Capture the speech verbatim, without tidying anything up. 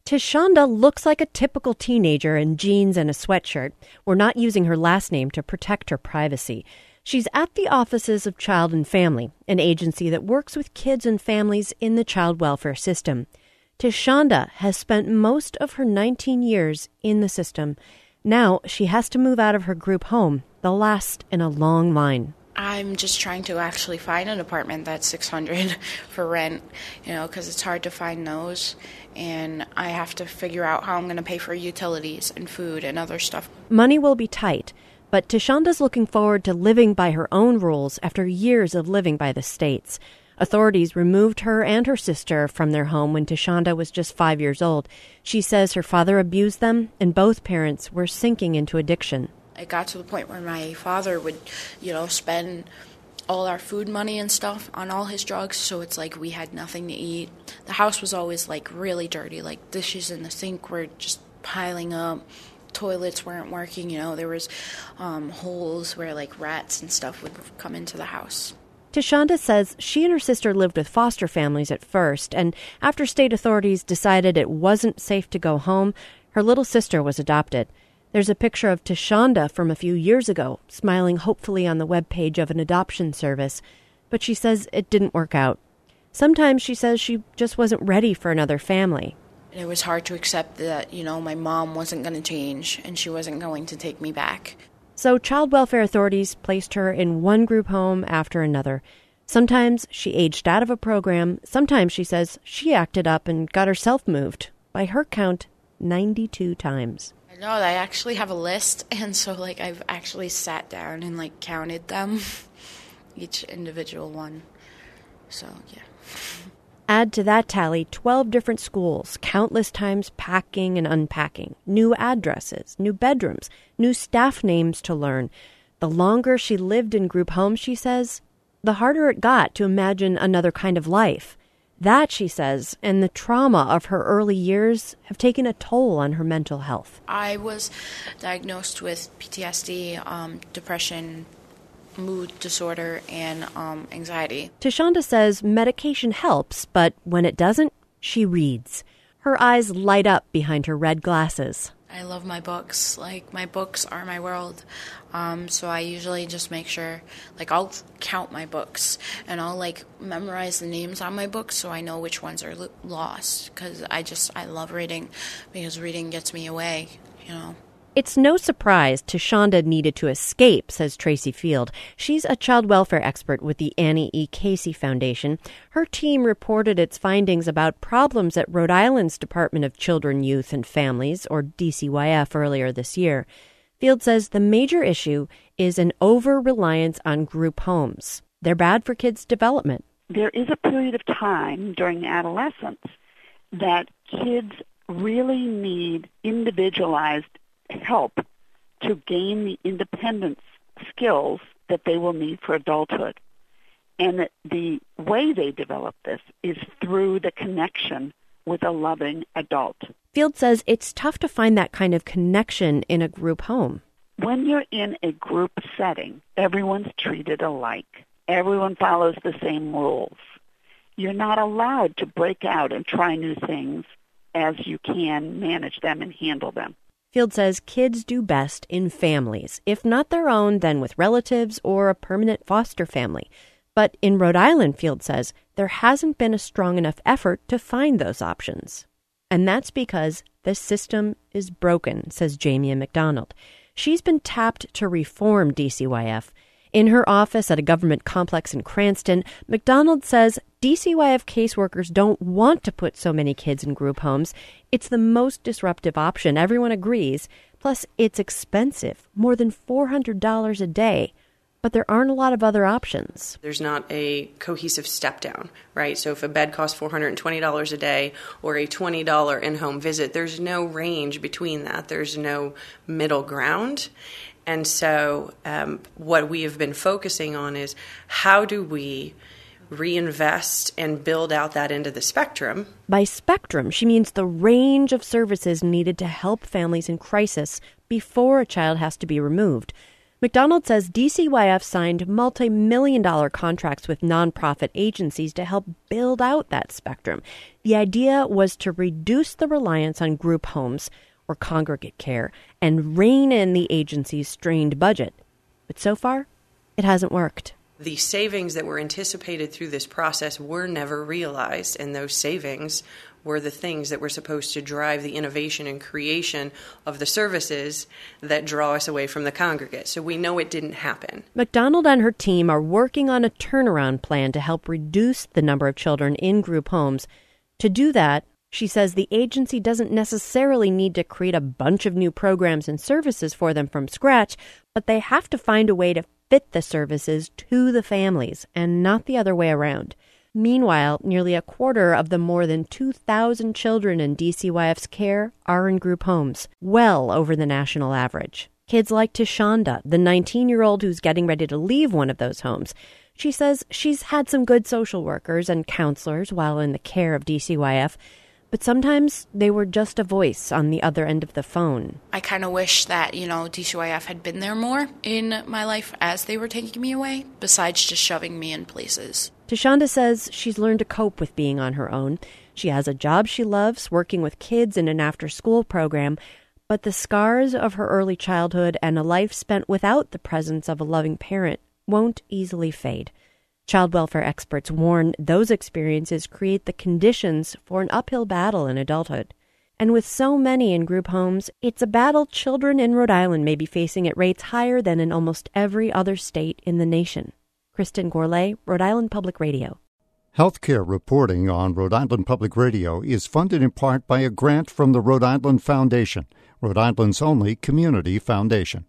Tashonda looks like a typical teenager in jeans and a sweatshirt. We're not using her last name to protect her privacy. She's at the offices of Child and Family, an agency that works with kids and families in the child welfare system. Tashonda has spent most of her nineteen years in the system. Now she has to move out of her group home, the last in a long line. I'm just trying to actually find an apartment that's six hundred dollars for rent, you know, because it's hard to find those. And I have to figure out how I'm going to pay for utilities and food and other stuff. Money will be tight, but Tashonda's looking forward to living by her own rules after years of living by the state's. Authorities removed her and her sister from their home when Tashonda was just five years old. She says her father abused them, and both parents were sinking into addiction. It got to the point where my father would, you know, spend all our food money and stuff on all his drugs, so it's like we had nothing to eat. The house was always, like, really dirty. Like, dishes in the sink were just piling up. Toilets weren't working, you know. There was um, holes where, like, rats and stuff would come into the house. Tashonda says she and her sister lived with foster families at first, and after state authorities decided it wasn't safe to go home, her little sister was adopted. There's a picture of Tashonda from a few years ago, smiling hopefully on the webpage of an adoption service, but she says it didn't work out. Sometimes she says she just wasn't ready for another family. It was hard to accept that, you know, my mom wasn't going to change and she wasn't going to take me back. So child welfare authorities placed her in one group home after another. Sometimes she aged out of a program. Sometimes, she says, she acted up and got herself moved. By her count, ninety-two times. I know, I actually have a list, and so, like, I've actually sat down and, like, counted them, each individual one. So, yeah. Add to that tally twelve different schools, countless times packing and unpacking, new addresses, new bedrooms, new staff names to learn. The longer she lived in group homes, she says, the harder it got to imagine another kind of life. That, she says, and the trauma of her early years have taken a toll on her mental health. I was diagnosed with P T S D, um, depression, mood disorder, and um, anxiety. Tashonda says medication helps, but when it doesn't, she reads. Her eyes light up behind her red glasses. I love my books. Like, my books are my world. Um, so I usually just make sure, like, I'll count my books, and I'll, like, memorize the names on my books so I know which ones are lo- lost, because I just, I love reading, because reading gets me away, you know. It's no surprise Tashonda needed to escape, says Tracy Field. She's a child welfare expert with the Annie E. Casey Foundation. Her team reported its findings about problems at Rhode Island's Department of Children, Youth, and Families, or D C Y F, earlier this year. Field says the major issue is an over-reliance on group homes. They're bad for kids' development. There is a period of time during adolescence that kids really need individualized help to gain the independence skills that they will need for adulthood. And that the way they develop this is through the connection with a loving adult. Field says it's tough to find that kind of connection in a group home. When you're in a group setting, everyone's treated alike. Everyone follows the same rules. You're not allowed to break out and try new things as you can manage them and handle them. Field says kids do best in families, if not their own, then with relatives or a permanent foster family. But in Rhode Island, Field says, there hasn't been a strong enough effort to find those options. And that's because the system is broken, says Jamie McDonald. She's been tapped to reform D C Y F. In her office at a government complex in Cranston, McDonald says D C Y F caseworkers don't want to put so many kids in group homes. It's the most disruptive option. Everyone agrees. Plus, it's expensive, more than four hundred dollars a day. But there aren't a lot of other options. There's not a cohesive step down, right? So if a bed costs four hundred twenty dollars a day or a twenty dollars in-home visit, there's no range between that. There's no middle ground. And so um, what we have been focusing on is how do we reinvest and build out that end of the spectrum. By spectrum, she means the range of services needed to help families in crisis before a child has to be removed. McDonald says D C Y F signed multi-million dollar contracts with nonprofit agencies to help build out that spectrum. The idea was to reduce the reliance on group homes or congregate care and rein in the agency's strained budget. But so far, it hasn't worked. The savings that were anticipated through this process were never realized, and those savings were the things that were supposed to drive the innovation and creation of the services that draw us away from the congregate. So we know it didn't happen. McDonald and her team are working on a turnaround plan to help reduce the number of children in group homes. To do that, she says the agency doesn't necessarily need to create a bunch of new programs and services for them from scratch, but they have to find a way to fit the services to the families and not the other way around. Meanwhile, nearly a quarter of the more than two thousand children in D C Y F's care are in group homes, well over the national average. Kids like Tashonda, the nineteen-year-old who's getting ready to leave one of those homes. She says she's had some good social workers and counselors while in the care of D C Y F, but sometimes they were just a voice on the other end of the phone. I kind of wish that, you know, D C Y F had been there more in my life as they were taking me away, besides just shoving me in places. Tashonda says she's learned to cope with being on her own. She has a job she loves, working with kids in an after-school program, but the scars of her early childhood and a life spent without the presence of a loving parent won't easily fade. Child welfare experts warn those experiences create the conditions for an uphill battle in adulthood. And with so many in group homes, it's a battle children in Rhode Island may be facing at rates higher than in almost every other state in the nation. Kristen Gourlay, Rhode Island Public Radio. Healthcare reporting on Rhode Island Public Radio is funded in part by a grant from the Rhode Island Foundation, Rhode Island's only community foundation.